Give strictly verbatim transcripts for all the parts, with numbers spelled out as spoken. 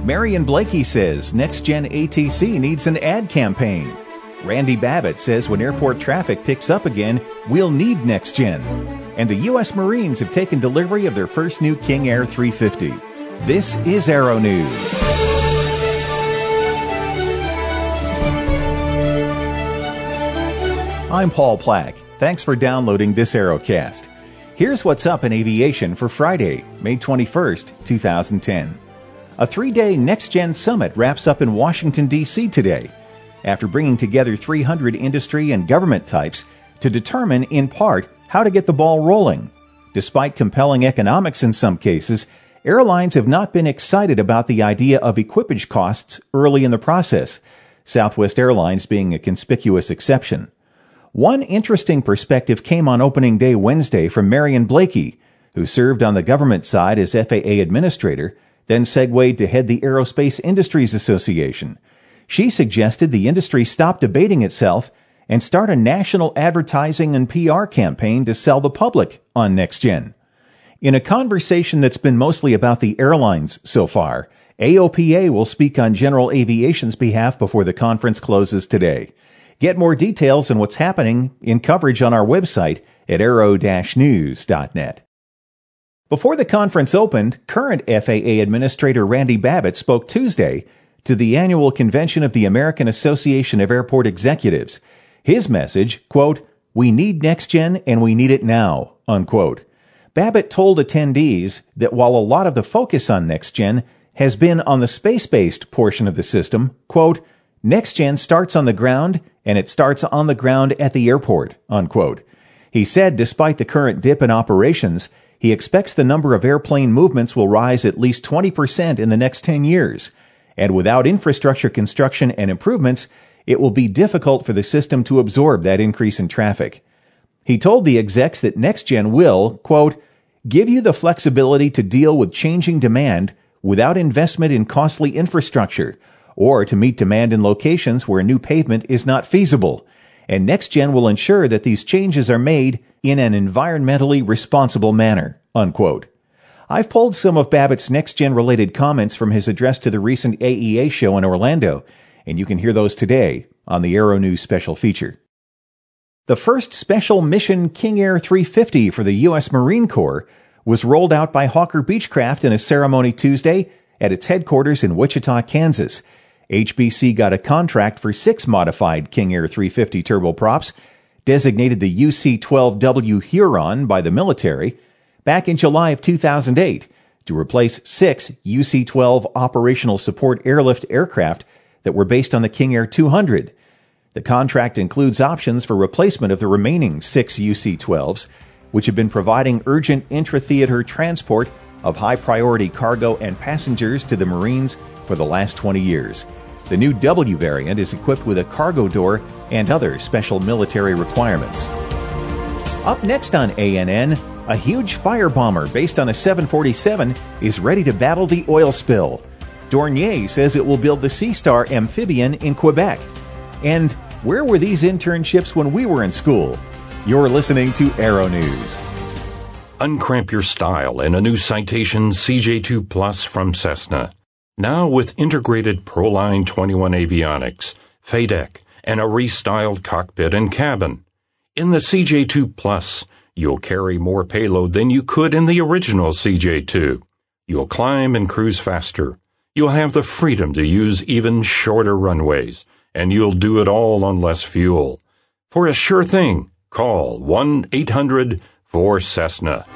Marion Blakey says next-gen A T C needs an ad campaign. Randy Babbitt says when airport traffic picks up again, we'll need next-gen. And the U S Marines have taken delivery of their first new King Air three fifty. This is Aero News. I'm Paul Plack. Thanks for downloading this Aerocast. Here's what's up in aviation for Friday, May twenty-first, two thousand ten. A three-day Next-Gen Summit wraps up in Washington, D C today, after bringing together three hundred industry and government types to determine, in part, how to get the ball rolling. Despite compelling economics in some cases, airlines have not been excited about the idea of equipage costs early in the process, Southwest Airlines being a conspicuous exception. One interesting perspective came on opening day Wednesday from Marion Blakey, who served on the government side as F A A administrator, then segued to head the Aerospace Industries Association. She suggested the industry stop debating itself and start a national advertising and P R campaign to sell the public on NextGen. In a conversation that's been mostly about the airlines so far, A O P A will speak on General Aviation's behalf before the conference closes today. Get more details on what's happening in coverage on our website at aero dash news dot net. Before the conference opened, current F A A Administrator Randy Babbitt spoke Tuesday to the annual convention of the American Association of Airport Executives. His message, quote, "We need NextGen and we need it now," unquote. Babbitt told attendees that while a lot of the focus on NextGen has been on the space-based portion of the system, quote, "NextGen starts on the ground and it starts on the ground at the airport," unquote. He said despite the current dip in operations, he expects the number of airplane movements will rise at least twenty percent in the next ten years. And without infrastructure construction and improvements, it will be difficult for the system to absorb that increase in traffic. He told the execs that NextGen will, quote, "give you the flexibility to deal with changing demand without investment in costly infrastructure, or to meet demand in locations where new pavement is not feasible. And NextGen will ensure that these changes are made in an environmentally responsible manner," unquote. I've pulled some of Babbitt's NextGen-related comments from his address to the recent A E A show in Orlando, and you can hear those today on the Aero News special feature. The first special mission King Air three fifty for the U S Marine Corps was rolled out by Hawker Beechcraft in a ceremony Tuesday at its headquarters in Wichita, Kansas. H B C got a contract for six modified King Air three fifty turboprops, designated the U C twelve W Huron by the military, back in July of two thousand eight to replace six U C twelve operational support airlift aircraft that were based on the King Air two hundred. The contract includes options for replacement of the remaining six U C twelves, which have been providing urgent intra-theater transport of high-priority cargo and passengers to the Marines for the last twenty years. The new W variant is equipped with a cargo door and other special military requirements. Up next on A N N, a huge fire bomber based on a seven forty-seven is ready to battle the oil spill. Dornier says it will build the Sea Star amphibian in Quebec. And where were these internships when we were in school? You're listening to Aero News. Uncramp your style in a new Citation C J two Plus from Cessna. Now with integrated Proline twenty-one avionics, F A D E C, and a restyled cockpit and cabin. In the C J two Plus, you'll carry more payload than you could in the original C J two. You'll climb and cruise faster. You'll have the freedom to use even shorter runways, and you'll do it all on less fuel. For a sure thing, call one eight hundred four Cessna.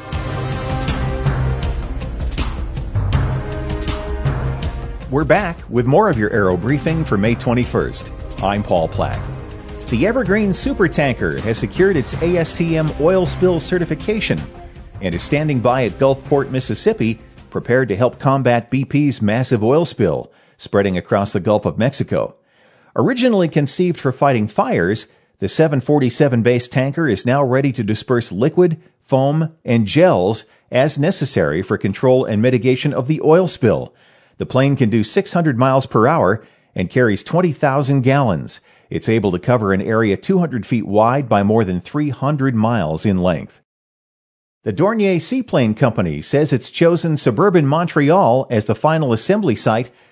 We're back with more of your Aero Briefing for May twenty-first. I'm Paul Plack. The Evergreen Supertanker has secured its A S T M oil spill certification and is standing by at Gulfport, Mississippi, prepared to help combat B P's massive oil spill spreading across the Gulf of Mexico. Originally conceived for fighting fires, the seven forty-seven-based tanker is now ready to disperse liquid, foam, and gels as necessary for control and mitigation of the oil spill. The plane can do six hundred miles per hour and carries twenty thousand gallons. It's able to cover an area two hundred feet wide by more than three hundred miles in length. The Dornier Seaplane Company says it's chosen suburban Montreal as the final assembly site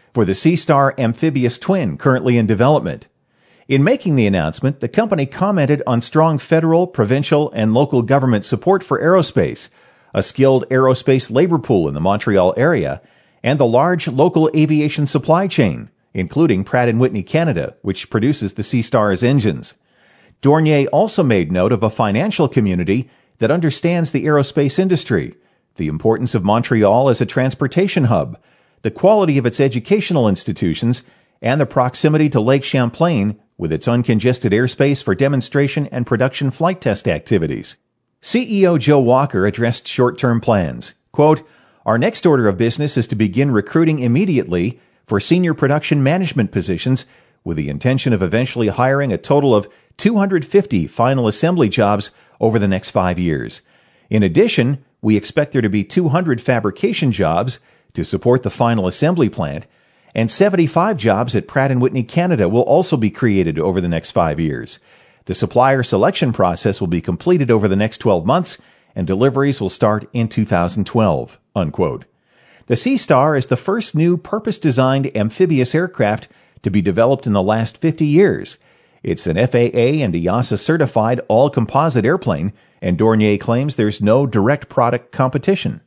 for the SeaStar amphibious twin currently in development. In making the announcement, the company commented on strong federal, provincial, and local government support for aerospace, a skilled aerospace labor pool in the Montreal area, and the large local aviation supply chain, including Pratt and Whitney Canada, which produces the SeaStar's engines. Dornier also made note of a financial community that understands the aerospace industry, the importance of Montreal as a transportation hub, the quality of its educational institutions, and the proximity to Lake Champlain with its uncongested airspace for demonstration and production flight test activities. C E O Joe Walker addressed short-term plans. Quote, "Our next order of business is to begin recruiting immediately for senior production management positions with the intention of eventually hiring a total of two hundred fifty final assembly jobs over the next five years. In addition, we expect there to be two hundred fabrication jobs to support the final assembly plant, and seventy-five jobs at Pratt and Whitney Canada will also be created over the next five years. The supplier selection process will be completed over the next twelve months, and deliveries will start in two thousand twelve, unquote. The SeaStar is the first new purpose-designed amphibious aircraft to be developed in the last fifty years. It's an F A A and EASA certified all-composite airplane, and Dornier claims there's no direct product competition.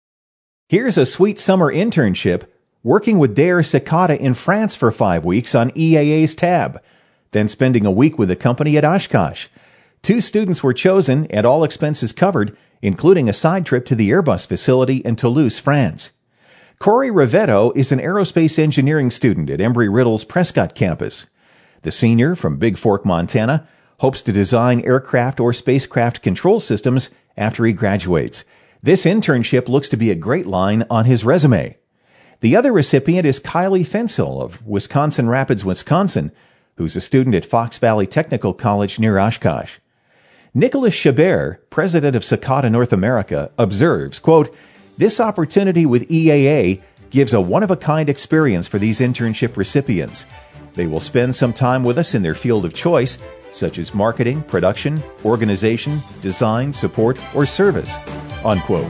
Here's a sweet summer internship working with Dare Cicada in France for five weeks on E A A's tab, then spending a week with the company at Oshkosh. Two students were chosen and all expenses covered, including a side trip to the Airbus facility in Toulouse, France. Corey Rivetto is an aerospace engineering student at Embry-Riddle's Prescott campus. The senior from Big Fork, Montana, hopes to design aircraft or spacecraft control systems after he graduates. This internship looks to be a great line on his resume. The other recipient is Kylie Fensel of Wisconsin Rapids, Wisconsin, who's a student at Fox Valley Technical College near Oshkosh. Nicholas Chabert, president of Cicada North America, observes, quote, "This opportunity with E A A gives a one-of-a-kind experience for these internship recipients. They will spend some time with us in their field of choice, such as marketing, production, organization, design, support, or service," unquote.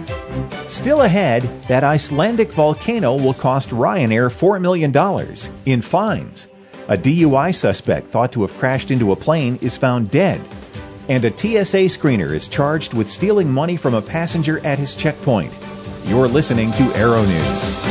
Still ahead, that Icelandic volcano will cost Ryanair four million dollars in fines. A D U I suspect thought to have crashed into a plane is found dead. And a T S A screener is charged with stealing money from a passenger at his checkpoint. You're listening to Aero News.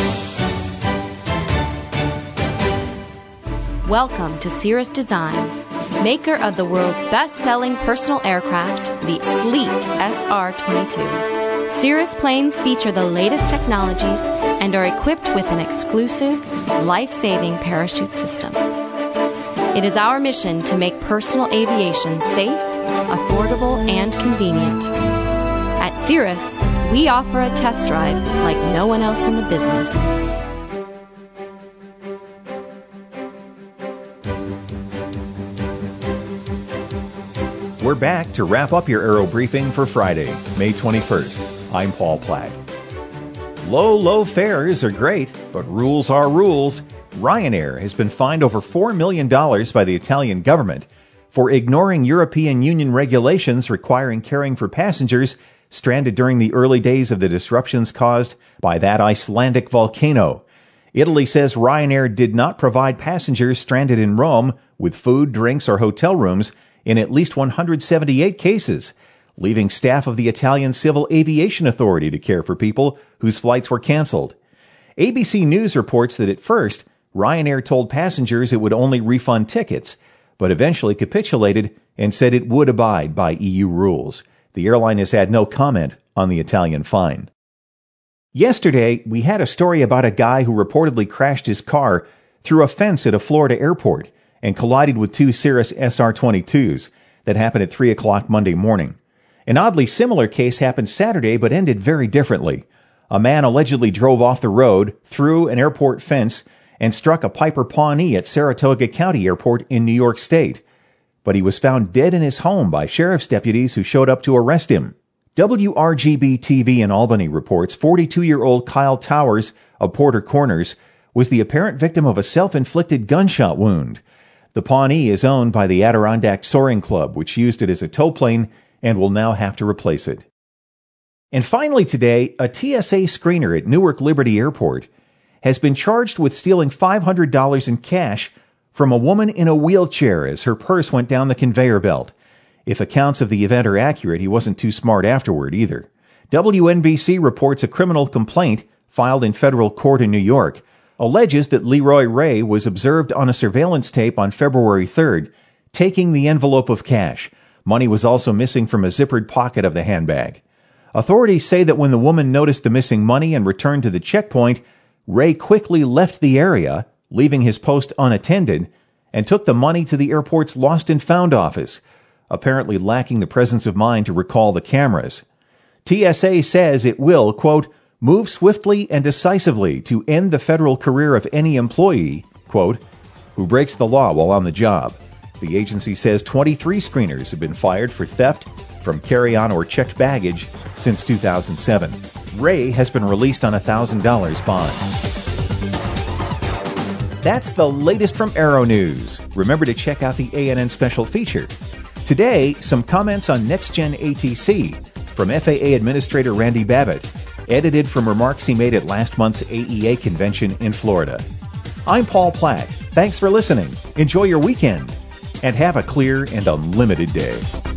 Welcome to Cirrus Design, maker of the world's best-selling personal aircraft, the sleek S R twenty-two. Cirrus planes feature the latest technologies and are equipped with an exclusive, life-saving parachute system. It is our mission to make personal aviation safe, affordable, and convenient. At Cirrus, we offer a test drive like no one else in the business. We're back to wrap up your Aero Briefing for Friday, May twenty-first. I'm Paul Platt. Low, low fares are great, but rules are rules. Ryanair has been fined over four million dollars by the Italian government for ignoring European Union regulations requiring caring for passengers stranded during the early days of the disruptions caused by that Icelandic volcano. Italy says Ryanair did not provide passengers stranded in Rome with food, drinks, or hotel rooms in at least one hundred seventy-eight cases, leaving staff of the Italian Civil Aviation Authority to care for people whose flights were canceled. A B C News reports that at first, Ryanair told passengers it would only refund tickets, but eventually capitulated and said it would abide by E U rules. The airline has had no comment on the Italian fine. Yesterday, we had a story about a guy who reportedly crashed his car through a fence at a Florida airport and collided with two Cirrus S R twenty-twos. That happened at three o'clock Monday morning. An oddly similar case happened Saturday but ended very differently. A man allegedly drove off the road, through an airport fence, and struck a Piper Pawnee at Saratoga County Airport in New York State. But he was found dead in his home by sheriff's deputies who showed up to arrest him. W R G B T V in Albany reports forty-two-year-old Kyle Towers of Porter Corners was the apparent victim of a self-inflicted gunshot wound. The Pawnee is owned by the Adirondack Soaring Club, which used it as a tow plane and will now have to replace it. And finally today, a T S A screener at Newark Liberty Airport has been charged with stealing five hundred dollars in cash from a woman in a wheelchair as her purse went down the conveyor belt. If accounts of the event are accurate, he wasn't too smart afterward either. W N B C reports a criminal complaint filed in federal court in New York alleges that Leroy Ray was observed on a surveillance tape on February third, taking the envelope of cash. Money was also missing from a zippered pocket of the handbag. Authorities say that when the woman noticed the missing money and returned to the checkpoint, Ray quickly left the area, leaving his post unattended, and took the money to the airport's lost and found office, apparently lacking the presence of mind to recall the cameras. T S A says it will, quote, move swiftly and decisively to end the federal career of any employee, quote, who breaks the law while on the job. The agency says twenty-three screeners have been fired for theft from carry-on or checked baggage since two thousand seven. Ray has been released on a one thousand dollars bond. That's the latest from Aero News. Remember to check out the A N N special feature. Today, some comments on Next-Gen A T C from F A A Administrator Randy Babbitt, edited from remarks he made at last month's A E A convention in Florida. I'm Paul Platt. Thanks for listening. Enjoy your weekend, and have a clear and unlimited day.